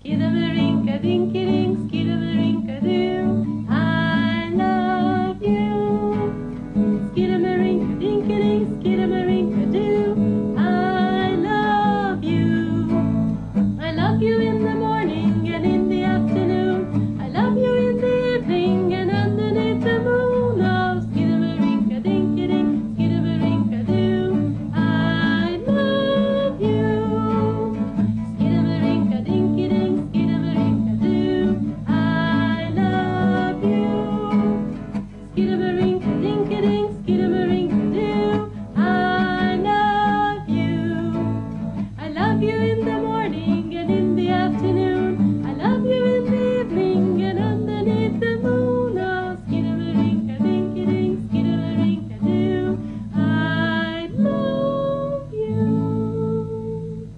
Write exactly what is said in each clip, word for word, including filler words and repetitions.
Skidamarinka-dinky-dink, skidamarinka-doo, I love you. Skidamarinka-dinky-dink, skidamarinka-doo, I love you. I love you in the morning and in the afternoon. I love you in the evening and underneath the moon. Oh, skidamarinka-dinky-dink, skidamarinka-doo, I love you. Skidamarinka-dinky-dink, skidamarinka-doo, I love you. Skidamarinka-dinky-dink, skidamarinka-doo, I love you. I love you in the morning and in the afternoon. I love you in the evening and underneath the moon. Oh, skidamarinka-dinky-dink, skidamarinka-doo, I love you.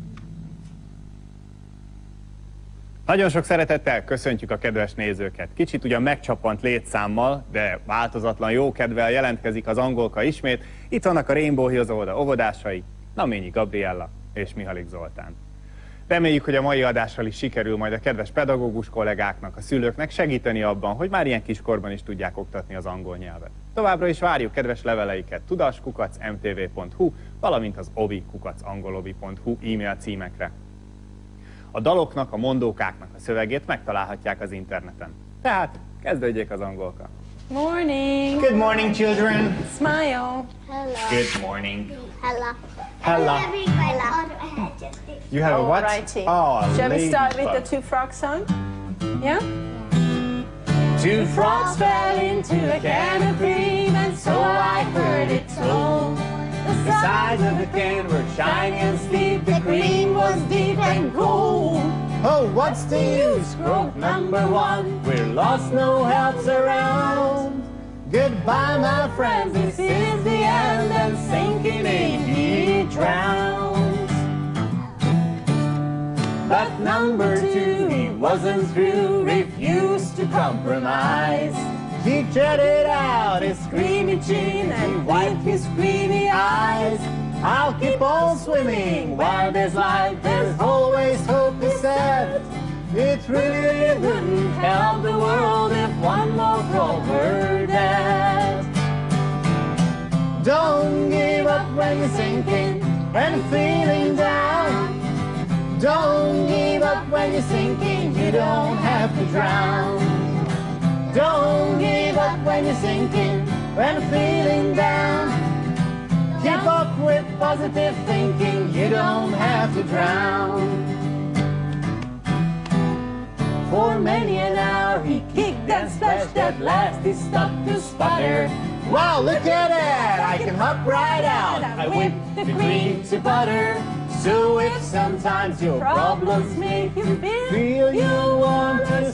Nagyon sok szeretettel köszöntjük a kedves nézőket. Kicsit ugyan megcsappant létszámmal, de változatlan jókedvel jelentkezik az Angolka ismét. Itt vannak a Rainbow Hills óvoda óvodásai, Naményi Gabriella és Mihalik Zoltán. Reméljük, hogy a mai adással is sikerül majd a kedves pedagógus kollégáknak, a szülőknek segíteni abban, hogy már ilyen kiskorban is tudják oktatni az angol nyelvet. Továbbra is várjuk kedves leveleiket tudas kukac m t v pont h u, valamint az ovi kukac angolovi pont h u e-mail címekre. A daloknak, a mondókáknak a szövegét megtalálhatják az interneten. Tehát kezdődjék az angolka. Morning. Good morning, children. Smile. Hello. Good morning. Hello. Hello. Hello. You have a what? Alrighty. Oh, Shall we lady start with bug. the two frogs song? Yeah? Two Frogs fell into a can of cream, and so I heard it told. The sides of the can were shiny and steep. The cream was deep and cold. Oh, what's the use? Croak number one. We're lost, no help's around. Goodbye, my friends. This is the end, and sinking in he drowns. But number two, he wasn't through, refused to compromise. He jutted out his screamy chin and wiped his screamy eyes. I'll keep on swimming while there's life, there's always hope, he said. It really wouldn't help the world if one more frog were dead. Don't give up when you're sinking and feeling down. Don't give up when you're sinking, you don't have to drown. Don't give up when you're sinking, when feeling down. Keep up with positive thinking, you don't have to drown. For many an hour he kicked and splashed, at last he stopped to sputter. Wow, look at that, I can hop right out. I whipped the cream to butter. So if sometimes your problems make you feel, feel you want to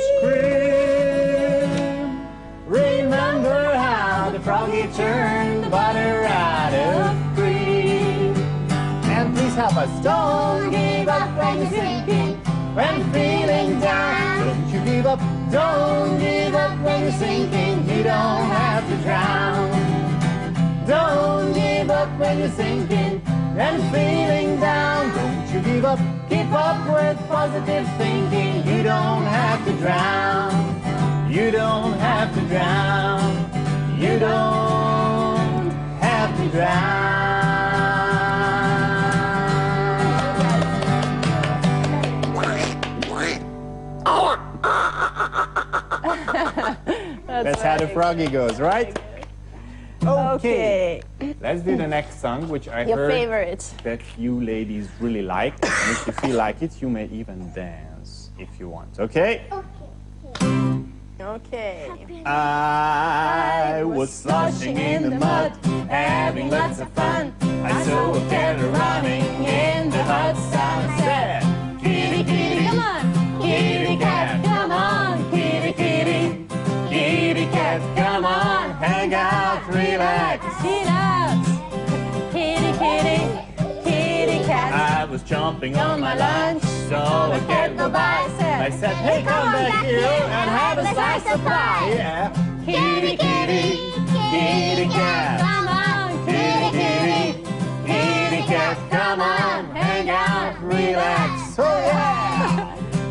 scream, remember how the froggy turned the butter out of cream. And please help us. Don't give up when you're sinking, when feeling down. Don't you give up. Don't give up when you're sinking, you don't have to drown. Don't give up when you're sinking and feeling down. Don't you give up. Keep up with positive thinking, you don't have to drown. You don't have to drown. You don't have to drown. That's, That's how the froggy goes, right? Okay. Let's do the next song, which I Your heard favorite. that you ladies really like. And if you feel like it, you may even dance if you want, okay? Okay. I was sloshing in the mud, having lots of fun. I saw a cat running in the hot sun. I said, kitty, kitty, Come on. kitty cat, come on, kitty, kitty, kitty cat, come on, hang out, relax. Relax. Kitty, kitty, kitty cat. I was chomping on my lunch, saw so a cat go by. I said, hey, come back here and have a slice of pie. Yeah. Kitty, kitty, kitty cat. Come on, Kitty, kitty, kitty cat, come on, hang out, relax. Oh yeah!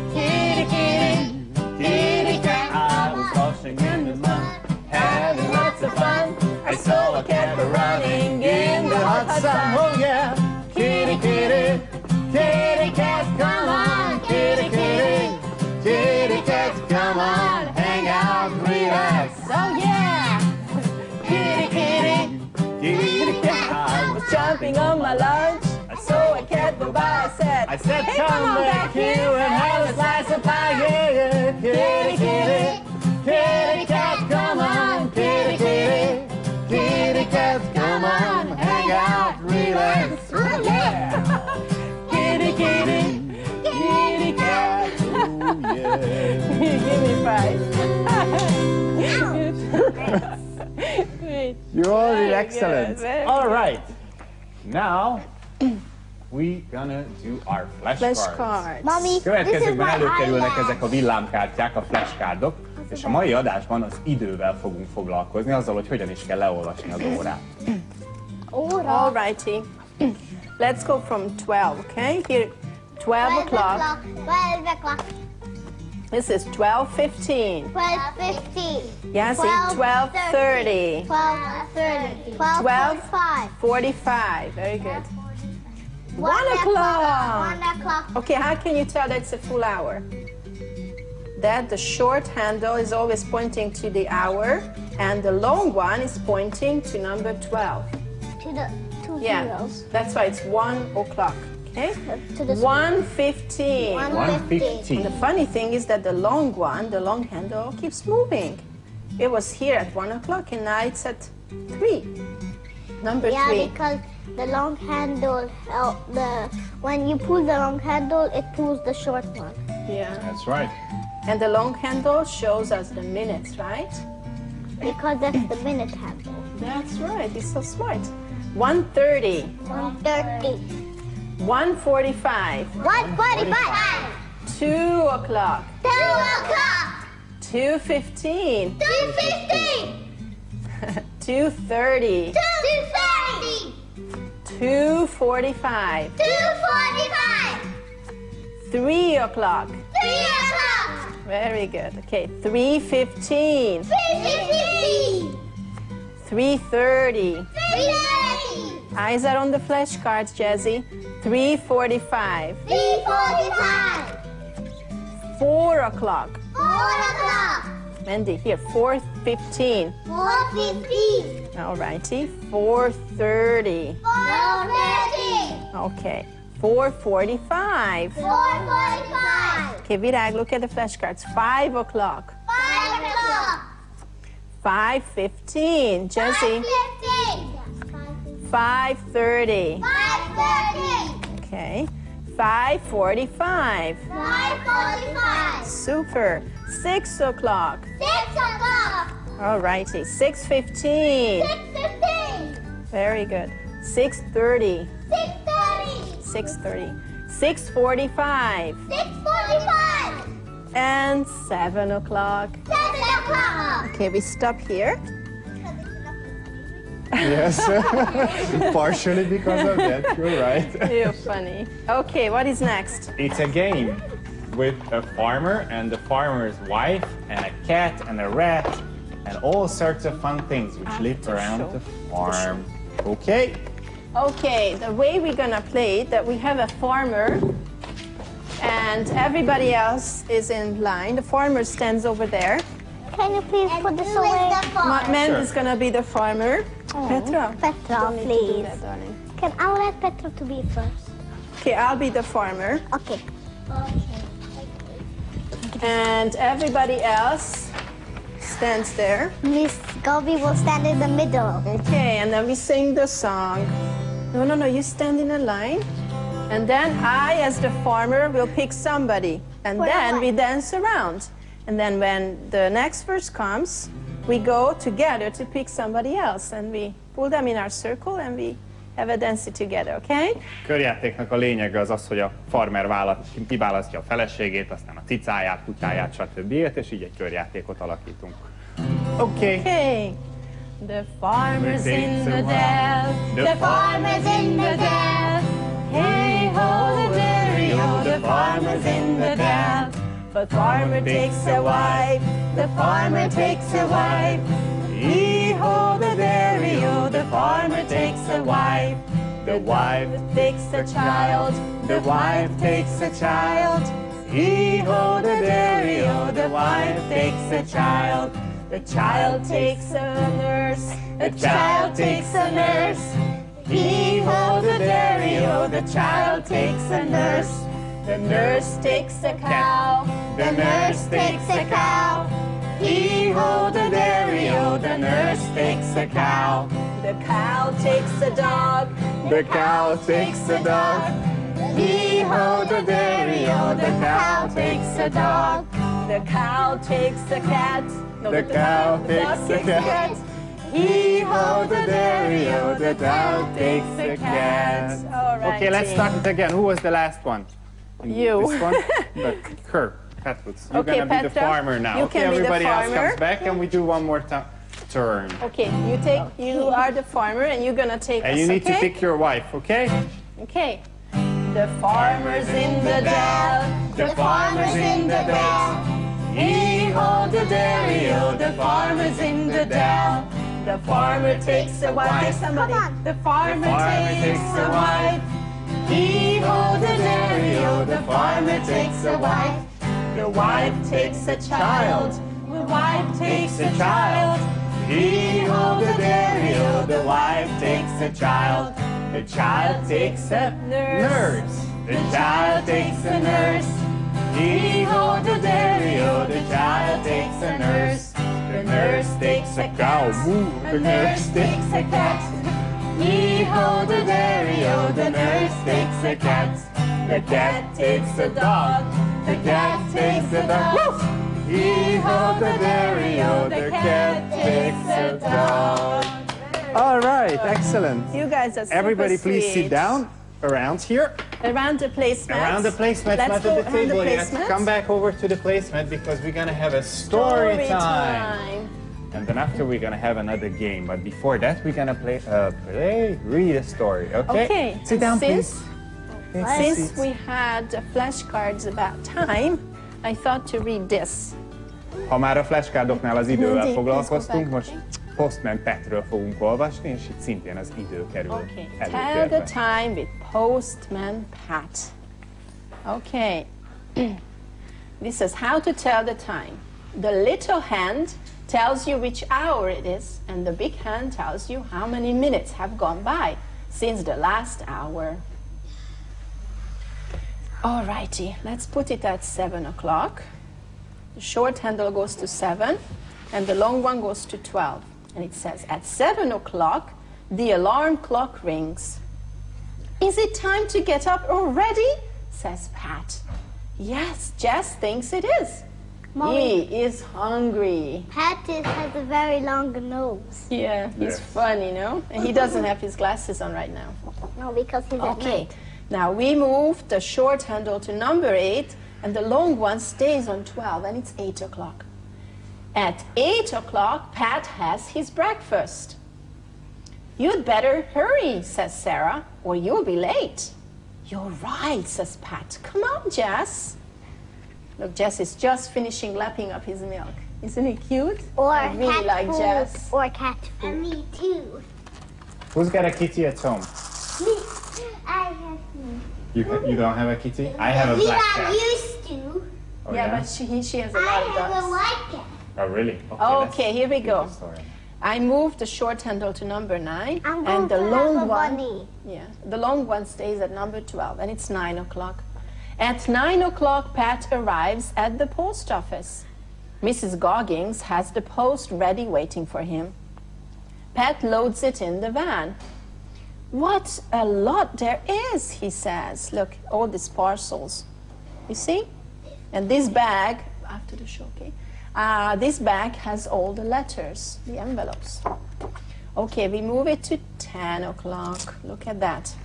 I said Hey, come, come on back back here here and have a slice of pie, yeah, yeah. Kitty, kitty, kitty cat, come on, kitty, kitty, kitty cat, come on, hang out, relax, oh yeah. Kitty, kitty, kitty cat. Oh yeah. Give me five. Great. You all did Very excellent. good, very All right. Now we gonna do our flashcards. Flashcards. Mommy, this is Következőkben my előkerülnek eyelash. ezek a villámkártyák, a flashcardok, és a mai adásban az idővel fogunk foglalkozni, azzal, hogy hogyan is kell leolvasni az órát. Óra. Alrighty. Let's go from twelve, okay? Here, twelve o'clock. Twelve o'clock. This is twelve fifteen. Twelve fifteen. Yeah, see, twelve thirty. Twelve thirty. Twelve Twelve forty-five. forty-five. Very good. One One o'clock. One o'clock. Okay, how can you tell that it's a full hour? That the short handle is always pointing to the hour, and the long one is pointing to number twelve. To the two Yeah, zeros. that's why it's one o'clock. Okay? To the One fifteen. One one And fifteen. the funny thing is that the long one, the long handle, keeps moving. It was here at one o'clock, and now it's at three. Number Yeah, three. because the long handle, uh, the when you pull the long handle, it pulls the short one. Yeah. That's right. And the long handle shows us the minutes, right? Because that's the minute handle. That's right. He's so smart. one thirty. One thirty. one forty-five. One forty-five. two o'clock. Two o'clock. two fifteen. Two fifteen. two thirty. Two thirty. two forty-five. Two forty-five. three o'clock. Three o'clock. Very good. Okay, three fifteen. Three fifteen. three thirty. Three thirty. Eyes are on the flashcards, Jazzy. three forty-five. Three forty-five. four o'clock. Four o'clock. Mandy, here, four fifteen. Four fifteen. Alrighty, four thirty. Four thirty. Okay, four forty-five. Four forty-five. Okay, Virag, look at the flashcards. five o'clock. Five o'clock. five fifteen. Jesse, Five fifteen. five thirty. Five thirty. Okay, five forty-five. Five forty-five. Super. six o'clock. Six o'clock. Alrighty, six fifteen. Six fifteen. Very good. six thirty. Six thirty. six thirty. six forty-five. Six forty-five. And seven o'clock. Seven o'clock. Okay, we stop here. Yes. Partially because of that, you're right. You're funny. Okay, what is next? It's a game with a farmer and the farmer's wife and a cat and a rat and all sorts of fun things which live to around show. the farm. Okay. Okay, the way we're gonna play it, that we have a farmer and everybody else is in line. The farmer stands over there. Can you please put this away? Ma- Man Sure. is gonna be the farmer. Petra, Petra, don't need to do please. that, darling. Can I let Petra to be first? Okay, I'll be the farmer. Okay. And everybody else stands there. Miss Gobi will stand in the middle. Okay, and then we sing the song. No, no, no, you stand in a line. And then I, as the farmer, will pick somebody. And For then what? we dance around. And then when the next verse comes, we go together to pick somebody else. And we pull them in our circle and we have a dance together, okay? Körjátéknak a lényege az az, hogy a farmer választ, kiválasztja a feleségét, aztán a cicáját, kutyáját, stb. És így egy körjátékot alakítunk. Oké. Okay. Okay. The farmer's in the dell. The farmer's in the dell. Hey ho, the dairy-o, the farmer's in the dell. The farmer takes a wife. The farmer takes a wife. Hee-ho, the dairy-o, the farmer takes a wife. The wife takes a child. The wife takes a child. Hee-ho, the dairy-o, the wife takes a child. The child takes a nurse. The child takes a nurse. Hee-ho, the dairy-o, the child takes a nurse. The nurse takes a cow. The nurse takes a cow. Hee-ho, the dairy-o, the nurse takes a cow. The cow takes a dog. The cow takes a dog. Hee-ho, the dairy-o, the cow takes a dog. The cow takes a cat. No, The cow dog takes a cat. Hee-ho, the dairy-o, the dog takes a cat. All right. Okay, let's start it again. Who was the last one? You. This one? But her, Pat Woods. You're Okay, gonna be the Petra, farmer now. you okay, can be the everybody else farmer. comes back and we do one more time. Turn. Okay, you take. You are the farmer, and you're gonna take And us. you need okay? to pick your wife, okay? Okay. The farmer's in the dell. The farmer's in the dell. Hee-ho, the dairy-o, the farmer's in the dell. The farmer takes a wife. Somebody. The farmer, farmer takes, takes a a wife. Hee-ho, the dairy-o, the farmer takes a wife. The wife takes a child. The wife takes a child. Hee-ho, the dairy-o, the wife takes a child. The child takes a nurse. The child takes a nurse. Hee-ho, the dairy-o, the child takes a nurse. The nurse takes a cow. Moo. The nurse takes a cat. Hee-ho, the dairy-o, the nurse takes a cat. The cat takes a dog. The cat takes a dog. Woof! Hee-ho, the dairy-o, the cat takes a dog. All right, excellent. You guys are super Everybody please sweet. sit down around here. Around the placemat. Around the placemat, Let's not go at the around the table yet. placemat. Come back over to the placemat because we're gonna have a story, Story time. time. And then after we're gonna have another game. But before that, we're gonna play, uh, play, read a story. Okay? Okay. Sit down, Since- please. Take a Since seat. we had uh, flashcards about time, I thought to read this. Ha már a flashcardoknál az idővel Mindig, foglalkoztunk, please go most back. Postman Petről fogunk olvasni, és itt szintén az idő kerül Okay. Tell the előtérbe. time with Postman Pat. Okay. This is how to tell the time. The little hand tells you which hour it is, and the big hand tells you how many minutes have gone by since the last hour. Alrighty, let's put it at seven o'clock. The short handle goes to seven, and the long one goes to twelve. And it says, at seven o'clock, the alarm clock rings. Is it time to get up already? Says Pat. Yes, Jess thinks it is. Mommy. He is hungry. Pat is, has a very long nose. Yeah, he's Yes. funny, no? And he doesn't have his glasses on right now. No, because he's at Okay, night. now we moved the short handle to number eight, and the long one stays on twelve, and it's eight o'clock. At eight o'clock, Pat has his breakfast. You'd better hurry, says Sarah, or you'll be late. You're right, says Pat. Come on, Jess. Look, Jess is just finishing lapping up his milk. Isn't he cute? Or I really cat like food. Jess. Or cat food. And me too. Who's got a kitty at home? Me. I have me. You, ha- you don't have a kitty? I have a Me, black I cat. used to. Oh, yeah, but she, he, she has a I lot of have a dogs. white cat. Oh, really? Okay, let's here we read go. the story. I moved the short handle to number nine, I'm going and the to long have a one, bunny. yeah, the long one stays at number twelve, and it's nine o'clock. At nine o'clock, Pat arrives at the post office. Missus Goggins has the post ready waiting for him. Pat loads it in the van. What a lot there is, he says. Look, all these parcels. You see? And this bag, after the show, okay? Uh, this bag has all the letters, the envelopes. Okay, we move it to ten o'clock. Look at that.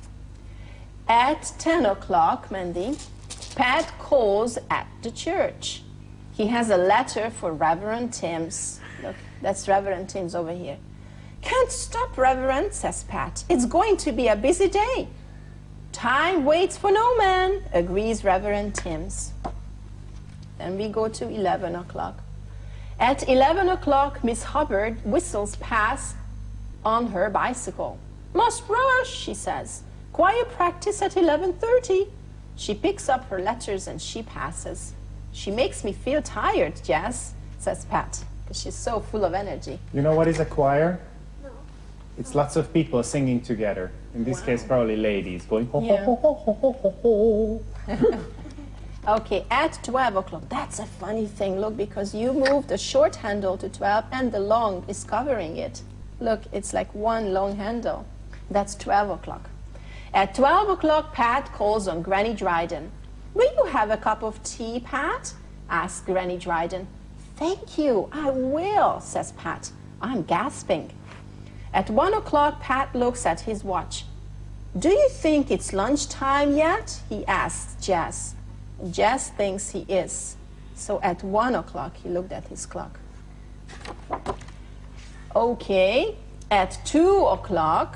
At ten o'clock, Mandy, Pat calls at the church. He has a letter for Reverend Timms. Look, that's Reverend Timms over here. Can't stop, Reverend, says Pat. It's going to be a busy day. Time waits for no man, agrees Reverend Timms. Then we go to eleven o'clock. At eleven o'clock, Miss Hubbard whistles past on her bicycle. Must rush, she says. Choir practice at eleven thirty. She picks up her letters and she passes. She makes me feel tired, Jess, says Pat, because she's so full of energy. You know what is a choir? It's lots of people singing together. In this Wow. case, probably ladies going ho Yeah. ho ho ho ho ho ho. Okay, at twelve o'clock. That's a funny thing. Look, because you moved the short handle to twelve and the long is covering it. Look, it's like one long handle. That's twelve o'clock. At twelve o'clock, Pat calls on Granny Dryden. Will you have a cup of tea, Pat? Asks Granny Dryden. Thank you, I will, says Pat. I'm gasping. At one o'clock, Pat looks at his watch. Do you think it's lunchtime yet? He asks Jess. Jess thinks he is. So at one o'clock, he looked at his clock. Okay, at two o'clock,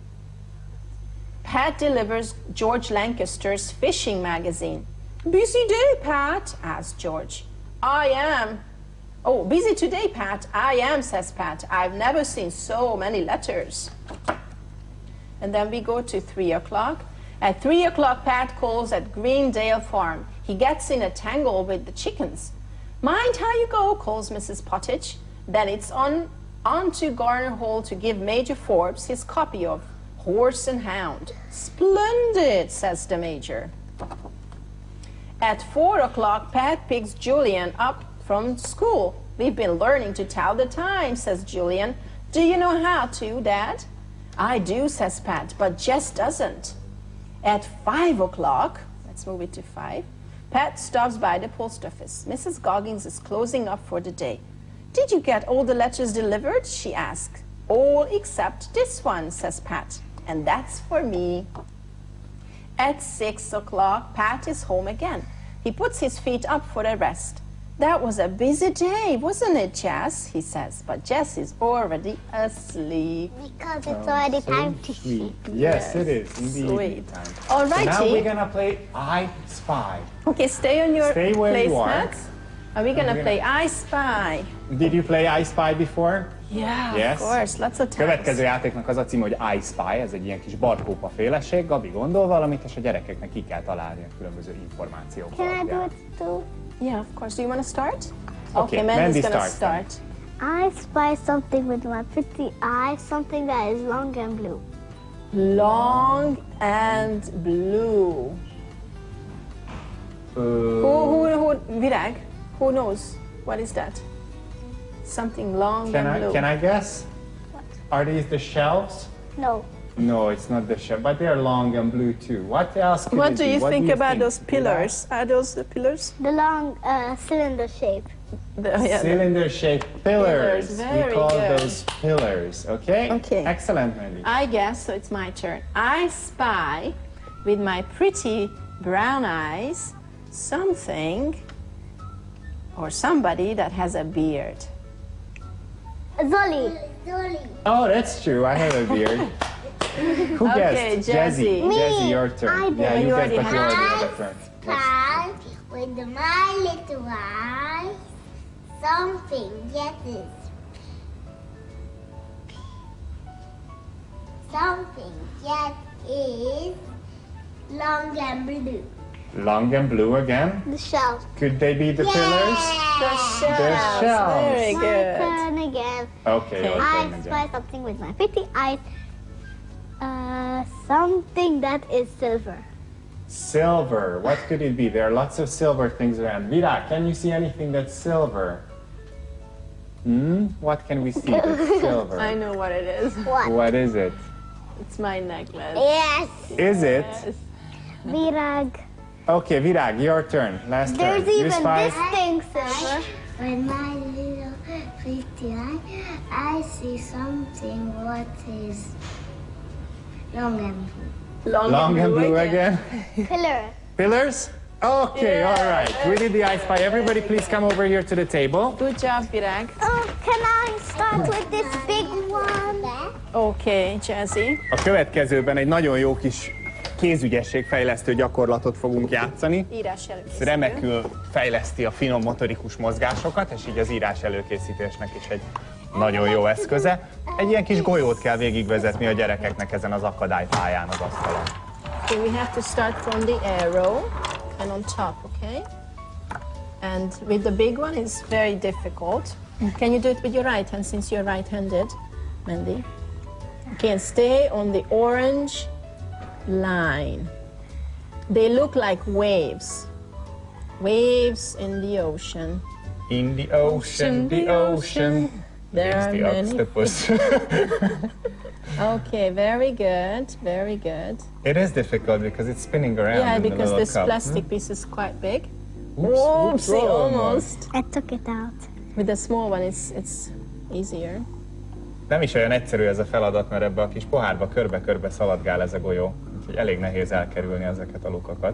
Pat delivers George Lancaster's fishing magazine. Busy day, Pat? Asks George. I am. Oh, busy today, Pat. I am, says Pat. I've never seen so many letters. And then we go to three o'clock. At three o'clock, Pat calls at Greendale Farm. He gets in a tangle with the chickens. Mind how you go, calls Missus Pottage. Then it's on, on to Garner Hall to give Major Forbes his copy of Horse and Hound. Splendid, says the Major. At four o'clock, Pat picks Julian up from school. We've been learning to tell the time, says Julian. Do you know how to, Dad? I do, says Pat, but Jess doesn't. At five o'clock, let's move it to five, Pat stops by the post office. Missus Goggins is closing up for the day. Did you get all the letters delivered? She asks. All except this one, says Pat, and that's for me. At six o'clock, Pat is home again. He puts his feet up for a rest. That was a busy day, wasn't it, Jess? He says, but Jess is already asleep. Because it's already So time to sweet. sleep. Yes, Yes, it is. Indeed. sweet. Time. All So now we're righty. gonna play I Spy. Okay, stay on your Stay where you are. placemats. Are we gonna we're play I Spy? Did you play I Spy before? Yeah, Yes. of course, lots of times. Következő játéknak az a címe, hogy I Spy, ez egy ilyen kis barkópa féleség. Gabi gondol valamit, és a gyerekeknek ki kell találni a különböző információk Can I do alapján. it too? Yeah, of course. Do you want to start? Okay, Mandy's Mandy gonna starts start. I spy something with my pretty eye, something that is long and blue. Long and blue. Uh, Who, who, who, Virag? Who knows? What is that? Something long Can and I, blue. can I guess? Are these the shelves? No. No, it's not the shelf, but they're long and blue too. What else could What it do be? you What think about think? those pillars? Are those the pillars? The long uh, cylinder shape. The, yeah, the- Cylinder-shaped pillars. Pillars, very we call good. those pillars. Okay. Okay. Excellent, Mandy. I guess, so it's my turn. I spy with my pretty brown eyes something or somebody that has a beard. Zolly. Oh, that's true. I have a beard. Who Okay, guessed? Jazzy. Jazzy. Me. Jazzy, your turn. I did. Yeah, You you already guessed, but you had already it. have a turn. Let's- Spy with my little eye, something that is something that is long and blue. Long and blue again. The shelf. Could they be the The pillars? shells. shells. Very My good. turn again. Okay, your I turn spy again. something with my pretty eyes. Uh, something that is silver. Silver. What could it be? There are lots of silver things around. Vira, can you see anything that's silver? Hmm? What can we see that's silver? I know what it is. What? What is it? It's my necklace. Yes. Is it? Yes. Virag. Okay, Virag, your turn. Last There's turn. You even spy. this thing silver. With my little pretty eye, I see something what is long and blue. Long, Long and blue again. again. Pillar. Pillars? Okay, Yeah. all right. We did the I Spy. Everybody please come over here to the table. Good job, Virag. Oh, can I start with this big one? Okay, Jazzy. A következőben egy nagyon jó kis kézügyességfejlesztő gyakorlatot fogunk játszani. Írás előkészítő. Remekül fejleszti a finom motorikus mozgásokat, és így az írás előkészítésnek is egy nagyon jó eszköze. Egy ilyen kis golyót kell végigvezetni a gyerekeknek ezen az akadálypályán az asztalon. So we have to start from the arrow and on top, okay? And with the big one, it's very difficult. Can you do it with your right hand since you're right-handed, Mandy? Okay, and stay on the orange line. They look like waves. Waves in the ocean. In the ocean, the ocean. There It's are the many. octopus. Okay, very good, very good. It is difficult because it's spinning around. Yeah, in the because little this cup. plastic piece is quite big. Oops, oops, Oopsie, oh, almost. I took it out. With the small one, it's it's easier. Nem is olyan egyszerű ez a feladat, mert ebbe a kis pohárba körbe-körbe szaladgál ez a golyó. Úgyhogy elég nehéz elkerülni ezeket a lukakat.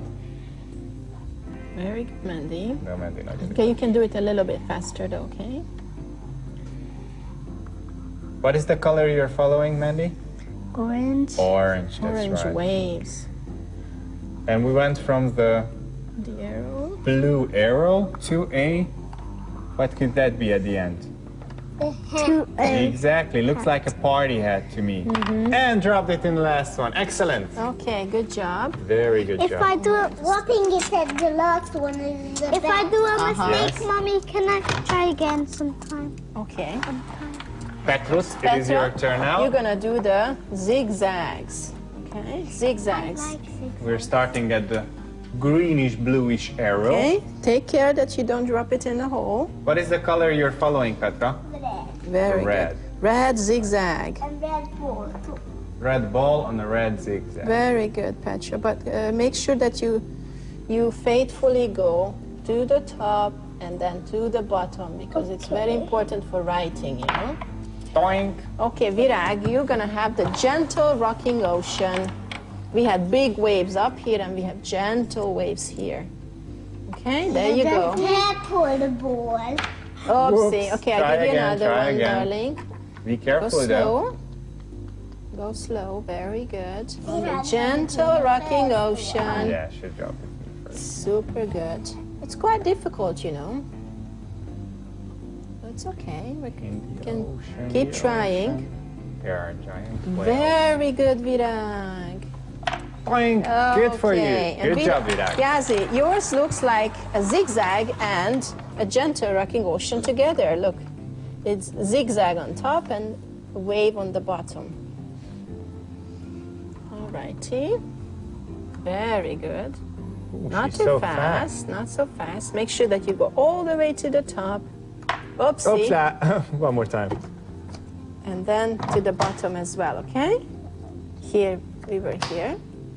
Very good, Mandy. De a Mandy nagyon Okay, you can do it a little bit faster, though. Okay. What is the color you're following, Mandy? Orange. Orange, that's Orange right. waves. And we went from the The arrow. blue arrow to a... What could that be at the end? To a Exactly, looks like a party hat to me. And dropped it in the last one. Excellent. Okay, good job. Very good If job. I do it, What thing is that the last one is the if I do a mistake, Yes. mommy, can I try again sometime? Okay. Petrus, it is Petra, your turn now. You're gonna do the zigzags. Okay, zigzags. We're starting at the greenish bluish arrow. Okay, take care that you don't drop it in the hole. What is the color you're following, Petra? Very Red. good. Red zigzag. and red ball too. Red ball on a red zigzag. Very good, Petra. But uh, make sure that you you faithfully go to the top and then to the bottom because it's very important for writing, you know. Doink. Okay, Virag, you're gonna have the gentle rocking ocean. We had big waves up here and we have gentle waves here. Okay, there you go. Red for the ball. Oopsie. Whoops. Okay, I'll Try give you again, another try one, again. darling. Be Go careful though. slow. Go slow, very good. On the gentle rocking ocean. Yeah, I should drop it first. Super good. It's quite difficult, you know. It's okay. We can, In the can ocean, keep the trying. ocean, there are giant whales. Very good, Virag. Doink. Good for you. Okay, and Good Vir- job, Virag. Yazi, yours looks like a zigzag and a gentle rocking ocean together. Look, it's zigzag on top and a wave on the bottom. Alrighty. Very good. Ooh, Not she's too so fast, not so fast. Make sure that you go all the way to the top. Oopsie. Oops, ah, one more time. And then to the bottom as well, okay? Here, we were here.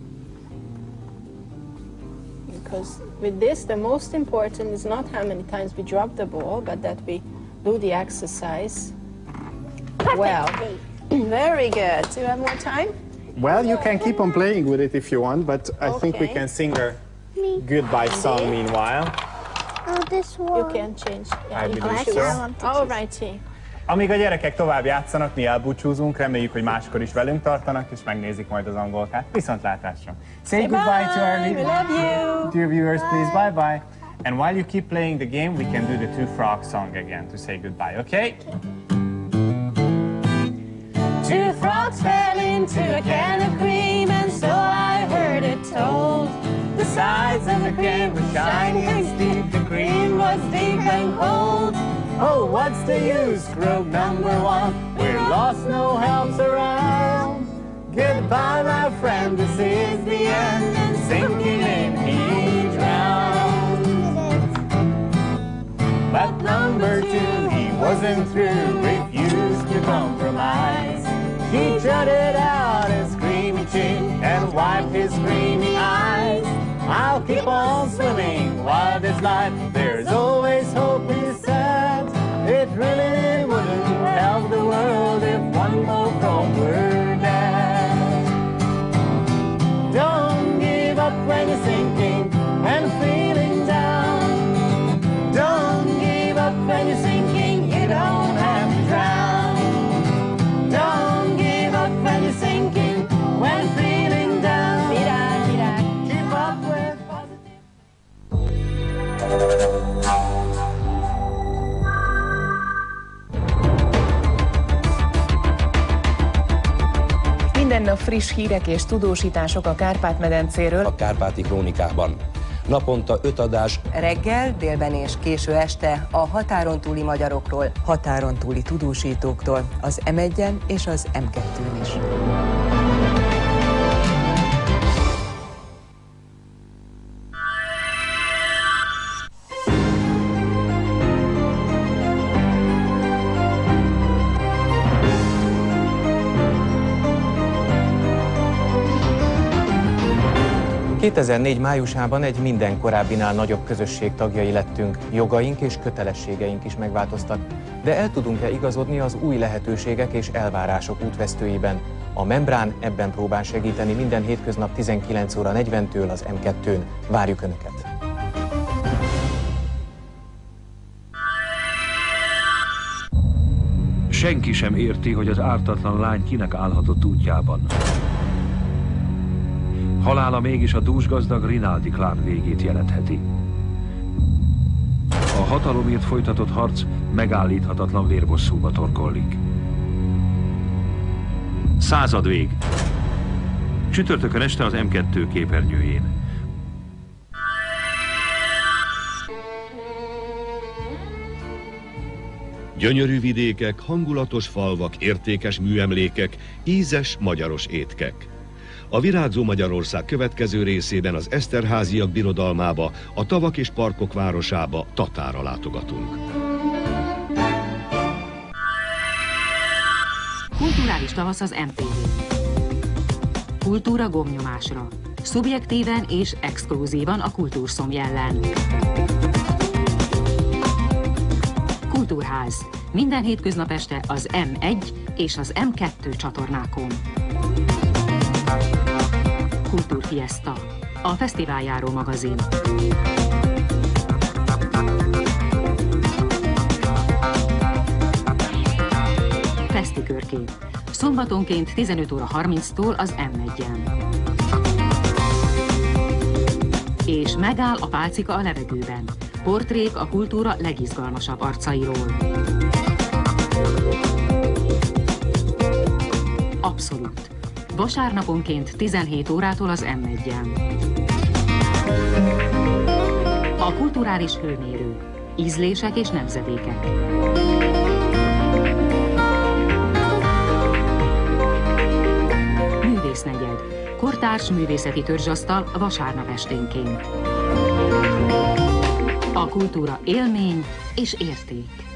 Because with this, the most important is not how many times we drop the ball, but that we do the exercise well. Very good. Do you have more time? Well, you can keep on playing with it if you want, but I think we Okay. can sing our goodbye song meanwhile. Oh, this one. You can change. I you believe can so. choose. Alrighty. Amíg a gyerekek tovább játszanak, mi elbúcsúzunk, reméljük, hogy máskor is velünk tartanak, és megnézik majd az angolkát. Viszontlátásra! Say goodbye to our We love you. dear viewers, please. Bye bye. And while you keep playing the game, we can do the Two Frogs song again to say goodbye, okay? Two frogs fell into a can of cream, and so I heard it told. The sides of the can were shiny and steep, the cream was deep and cold. Oh, what's the use? Rogue number one, we're lost, no help's around. Goodbye, my friend, this is the end, and sinking in he drowned. But number two, he wasn't through, refused to compromise. He jutted out his creamy chin and wiped his creamy eyes. I'll keep on swimming while there's life, there's always hope, he said. It really wouldn't help the world if one more frog were dead. Don't give up when you're sinking and feeling down. Don't give up when you're sinking, you don't have to drown. Don't give up when you're sinking, when feeling down. Virag, Virag. Keep up with positive. Minden nap friss hírek és tudósítások a Kárpát-medencéről. A Kárpáti Krónikában. naponta öt adás. Reggel, délben és késő este a határon túli magyarokról, határon túli tudósítóktól, az em egyen és az em kettőn is. kétezer-négy májusában egy minden korábbinál nagyobb közösség tagjai lettünk, jogaink és kötelességeink is megváltoztak, de el tudunk-e igazodni az új lehetőségek és elvárások útvesztőiben? A Membrán ebben próbál segíteni minden hétköznap tizenkilenc óra negyventől az em kettőn. Várjuk Önöket! Senki sem érti, hogy az ártatlan lány kinek állhatott útjában. Halála mégis a dúsgazdag Rinaldi klán végét jelentheti. A hatalomért folytatott harc megállíthatatlan vérbosszúba torkollik. Századvég. Csütörtökön este az em kettő képernyőjén. Gyönyörű vidékek, hangulatos falvak, értékes műemlékek, ízes magyaros étkek. A Virágzó Magyarország következő részében az Eszterházyak birodalmába, a tavak és parkok városába, Tatára látogatunk. Kulturális tavasz az em té vén. Kultúra gombnyomásra. Szubjektíven és exkluzívan a kultúrszomjellen. Kultúrház. Minden hétköznap este az em egy és az em kettő csatornákon. Kultúrfiesta, a fesztiváljáró magazin. Fesztikörkép. Szombatonként tizenöt óra harminctól az em egyen. És megáll a pálcika a levegőben. Portrék a kultúra legizgalmasabb arcairól. Abszolút. Vasárnaponként tizenhét órától az em egyen. A kulturális hőmérő. Ízlések és nemzedékek. Művésznegyed. Kortárs művészeti törzsasztal vasárnap esténként. A kultúra élmény és érték.